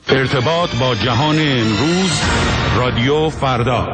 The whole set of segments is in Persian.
ارتباط با جهان امروز، رادیو فردا.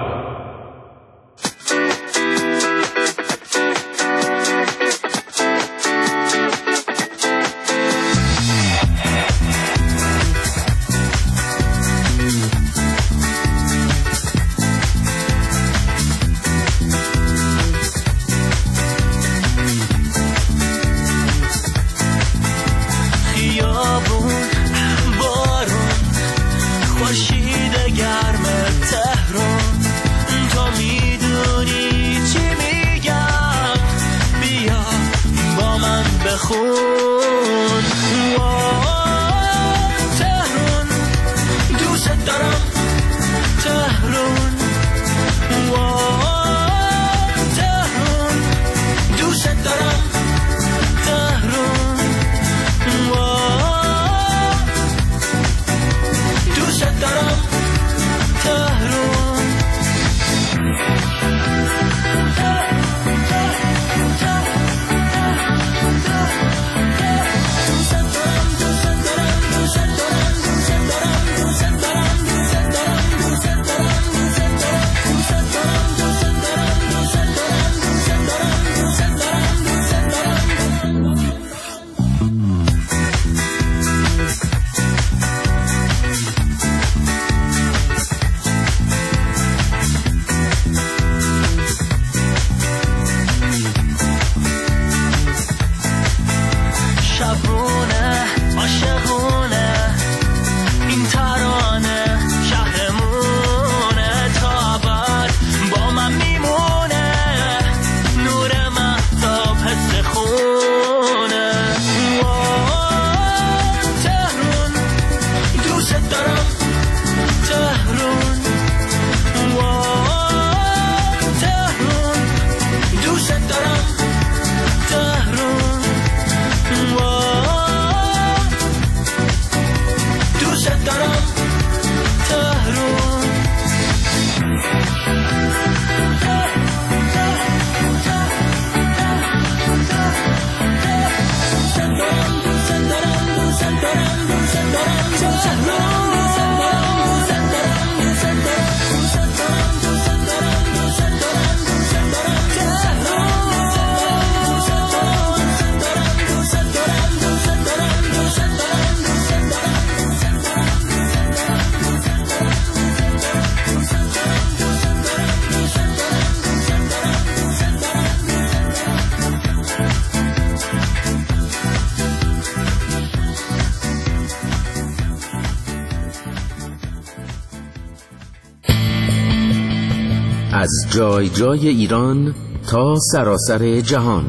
از جای جای ایران تا سراسر جهان،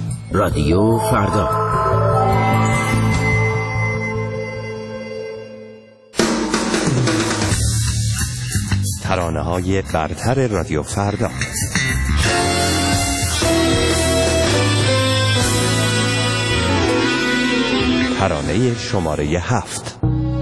رادیو فردا. ترانه‌های برتر رادیو فردا. ترانه شماره 7.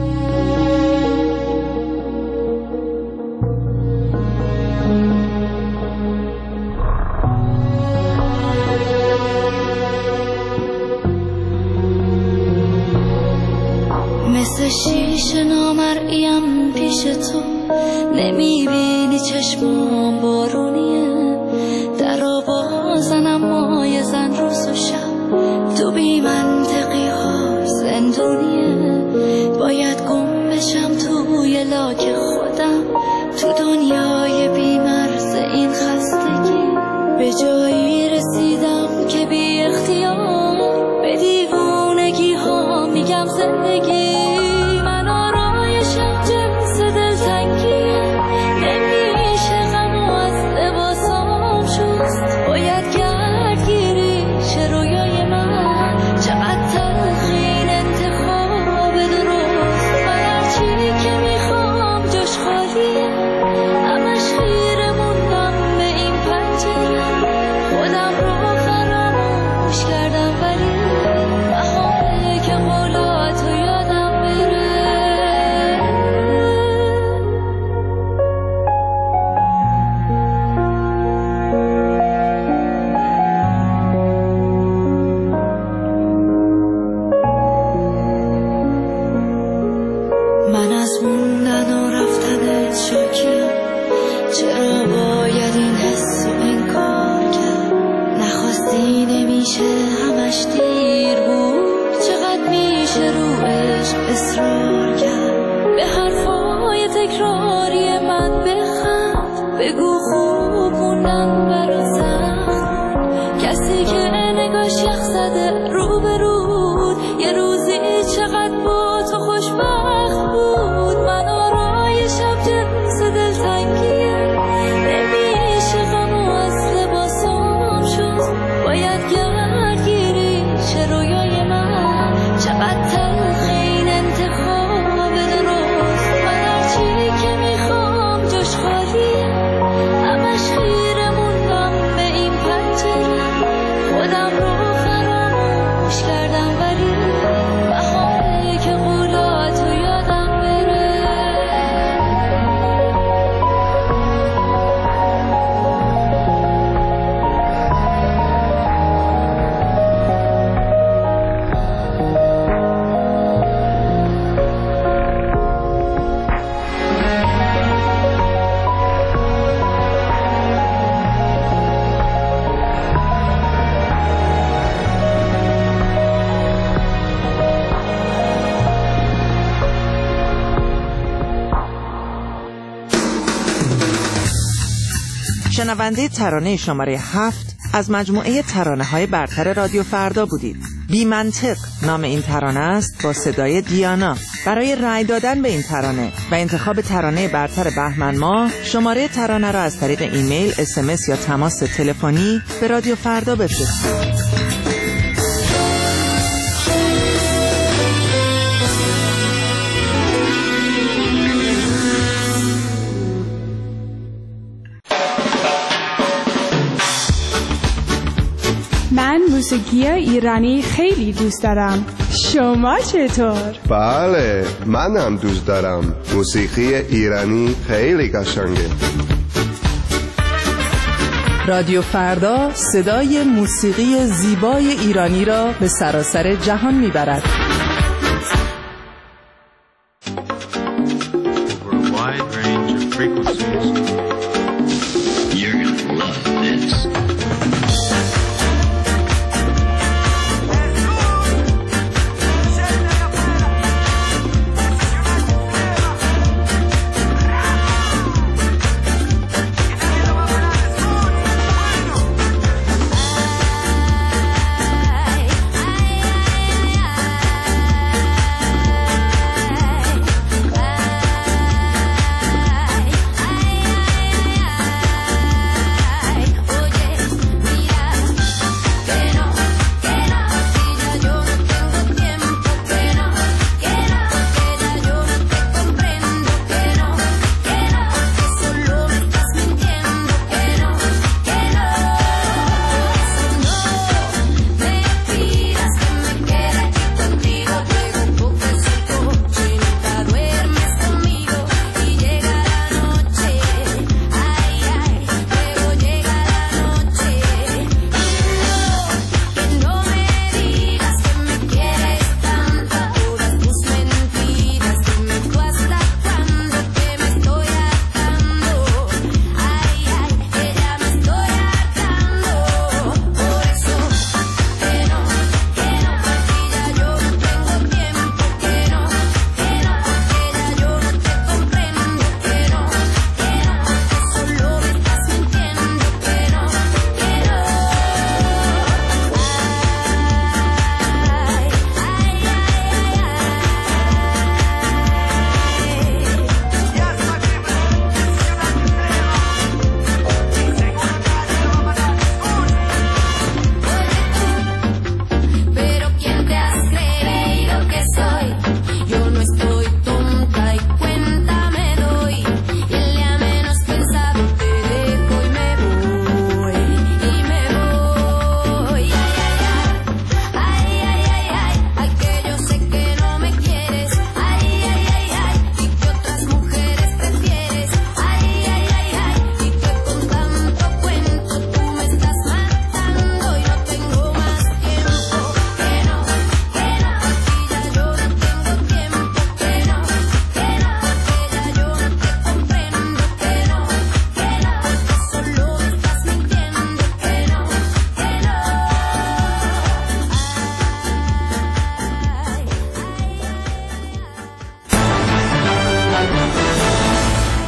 مثل شیش نامرئیم پیش تو، نمیبینی چشمام بارونیه، درو بازنم مای زن روز و شب، تو بی منطقی ها زندونیه، باید گم بشم توی لاک خودم، تو دنیای بی مرز این خستگی، به جایی رسیدم که بی اختیار به دیوونگی ها میگم زندگی. همش دیر بود. چقدر میشه رو عشق اصرار کرد، به حرفای تکراری من بخند. بگو خوب موندم برا سخت، کسی که نگاش یخ زده رو به رود. یه روزی چقدر با تو خوشبخت بود. من آرای شب جنس دلتنگیه، نمیشه غمو از لباسام شد. باید گردگیری چه رویای من، چقدر تلخ این انتخاب درست. من هرچی که میخوام جاش خالیه، همش خیره موندم به این پنجره. خودم رو فراموش کردم ولی بهاره که قولاتو یادم بره. شنونده ترانه شماره 7 از مجموعه ترانه‌های برتر رادیو فردا بودید. بی منطق نام این ترانه است با صدای دیانا. برای رأی دادن به این ترانه و انتخاب ترانه برتر بهمن ماه، شماره ترانه را از طریق ایمیل، SMS یا تماس تلفنی به رادیو فردا بفرستید. من موسیقی ایرانی خیلی دوست دارم. شما چطور؟ بله، من هم دوست دارم. موسیقی ایرانی خیلی قشنگه. رادیو فردا صدای موسیقی زیبای ایرانی را به سراسر جهان میبرد.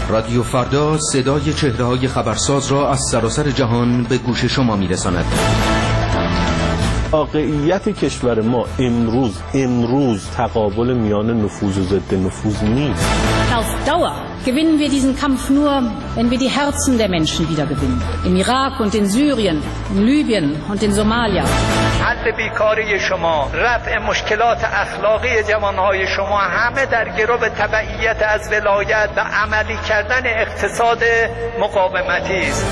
رادیو فردا صدای چهره‌های خبرساز را از سراسر جهان به گوش شما می‌رساند. واقعیت کشور ما امروز تقابل میان نفوذ و ضد نفوذ نیست. Auf Dauer gewinnen wir diesen Kampf nur, wenn wir die Herzen der Menschen wiedergewinnen. Im Irak und in Syrien, in Libyen und in Somalia. حل بیکاری شما، رفع مشکلات اخلاقی جوانهای شما همه در گرو تبعیت از ولایت و عملی کردن اقتصاد مقاومتی است.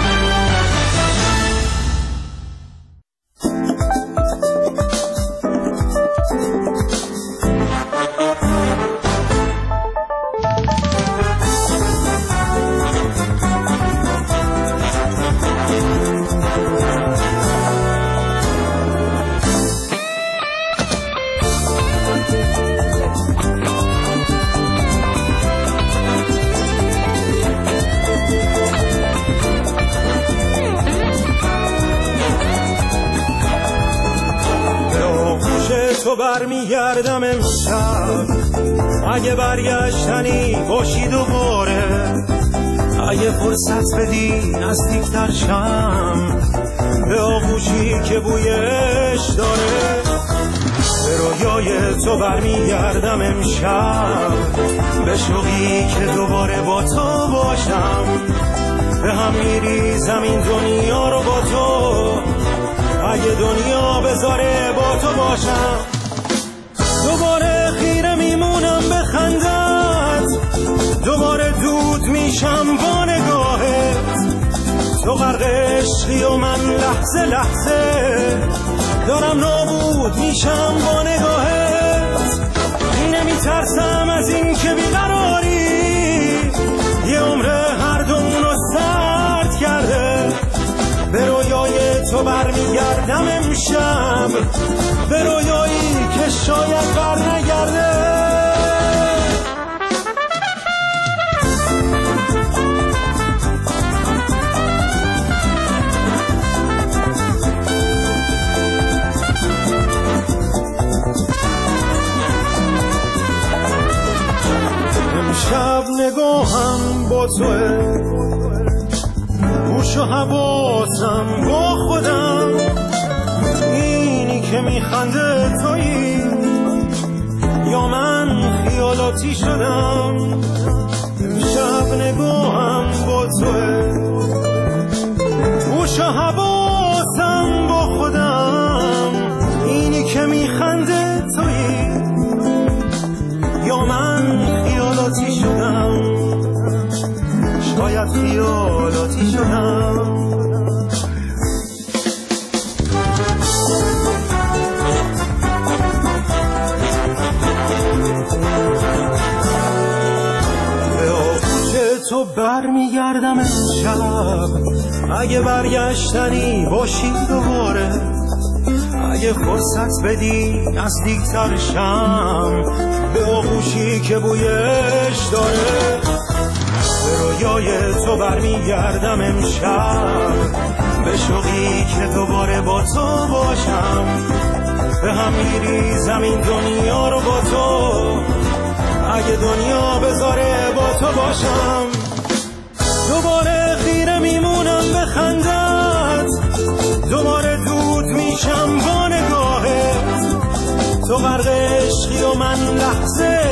تو برمیگردم امشب، اگه برگشتنی باشی دوباره، اگه فرصت بدی نزدیکتر شم به آغوشی که بویش داره. به رویای تو برمیگردم امشب، به شوقی که دوباره با تو باشم، به هم میریزم این دنیا رو با تو، اگه دنیا بذاره با تو باشم. دوباره خیره میمونم به خندت، دوباره دود میشم با نگاهت. تو غرق عشقی و من لحظه لحظه دارم نابود میشم با نگاهت. نمیترسم از این که بیقراری یه عمر هر دومونو سرد کرده. به رویای تو برمیگردم امشب، به رویایی که شاید بر نگرده. امشب نگاهم با توه، گوش و حواسم با خودم، اینی که میخنده تویی یا من خیالاتی شدم. امشب نگاهم با توه، گوش و حواسم با خودم، اینی که میخنده تویی یا من خیالاتی شدم، شاید خیالاتی شدم. به آغوش تو برمیگردم امشب، اگه برگشتنی باشی دوباره، اگه فرصت بدی نزدیکتر شم به آغوشی که بویش داره. به رویای تو برمیگردم امشب، به شوقی که دوباره با تو باشم، به هم میریزم این دنیا رو با تو، اگه دنیا بذاره با تو باشم. دوباره خیره میمونم به خندت، دوباره دود میشم با نگاهت. تو غرق عشقی و من لحظه